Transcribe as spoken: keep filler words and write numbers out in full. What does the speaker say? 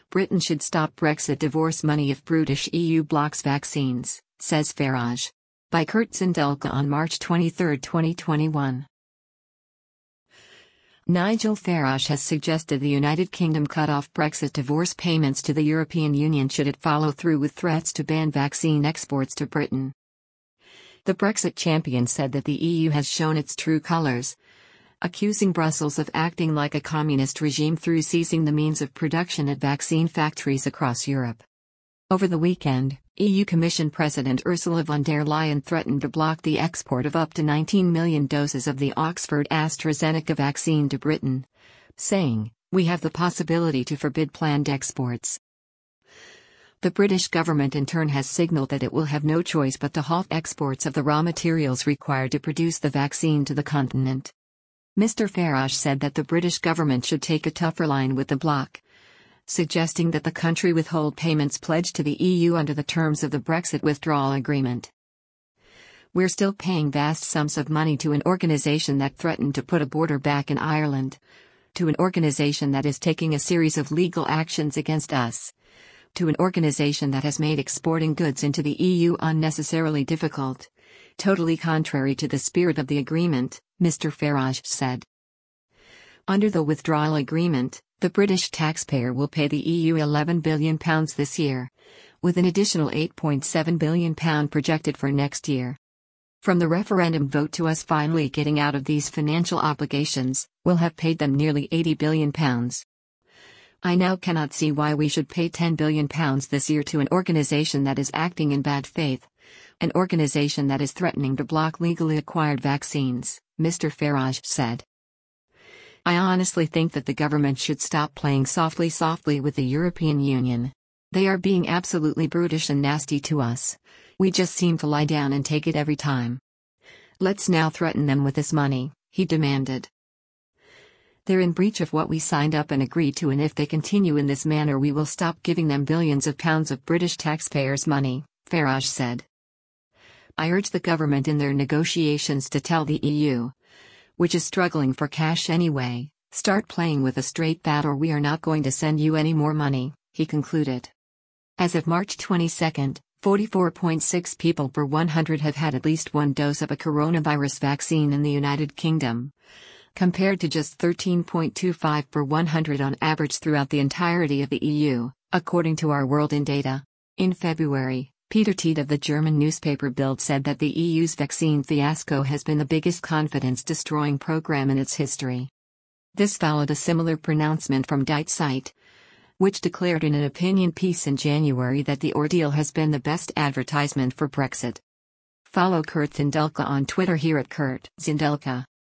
Britain should stop Brexit divorce money if British E U blocks vaccines, says Farage. By Kurt Zindelka on March twenty-third, twenty twenty-one. Nigel Farage has suggested the United Kingdom cut off Brexit divorce payments to the European Union should it follow through with threats to ban vaccine exports to Britain. The Brexit champion said that the E U has shown its true colours, accusing Brussels of acting like a communist regime through seizing the means of production at vaccine factories across Europe. Over the weekend, E U Commission President Ursula von der Leyen threatened to block the export of up to nineteen million doses of the Oxford AstraZeneca vaccine to Britain, saying, "We have the possibility to forbid planned exports." The British government in turn has signalled that it will have no choice but to halt exports of the raw materials required to produce the vaccine to the continent. Mister Farage said that the British government should take a tougher line with the bloc, suggesting that the country withhold payments pledged to the E U under the terms of the Brexit withdrawal agreement. "We're still paying vast sums of money to an organisation that threatened to put a border back in Ireland, to an organisation that is taking a series of legal actions against us, to an organisation that has made exporting goods into the E U unnecessarily difficult, totally contrary to the spirit of the agreement," Mister Farage said. Under the withdrawal agreement, the British taxpayer will pay the E U eleven billion pounds this year, with an additional eight point seven billion pounds projected for next year. From the referendum vote to us finally getting out of these financial obligations, we'll have paid them nearly eighty billion pounds. I now cannot see why we should pay ten billion pounds this year to an organisation that is acting in bad faith, an organisation that is threatening to block legally acquired vaccines, Mister Farage said. "I honestly think that the government should stop playing softly softly with the European Union. They are being absolutely brutish and nasty to us. We just seem to lie down and take it every time. Let's now threaten them with this money," he demanded. "They're in breach of what we signed up and agreed to, and if they continue in this manner we will stop giving them billions of pounds of British taxpayers' money," Farage said. "I urge the government in their negotiations to tell the E U, which is struggling for cash anyway, start playing with a straight bat or we are not going to send you any more money," he concluded. As of March twenty-second, forty-four point six people per one hundred have had at least one dose of a coronavirus vaccine in the United Kingdom, compared to just thirteen point two five per one hundred on average throughout the entirety of the E U, according to Our World in Data. In February, Peter Tiede of the German newspaper Bild said that the E U's vaccine fiasco has been the biggest confidence-destroying program in its history. This followed a similar pronouncement from Die Zeit, which declared in an opinion piece in January that the ordeal has been the best advertisement for Brexit. Follow Kurt Zindelka on Twitter here at Kurt Zindelka.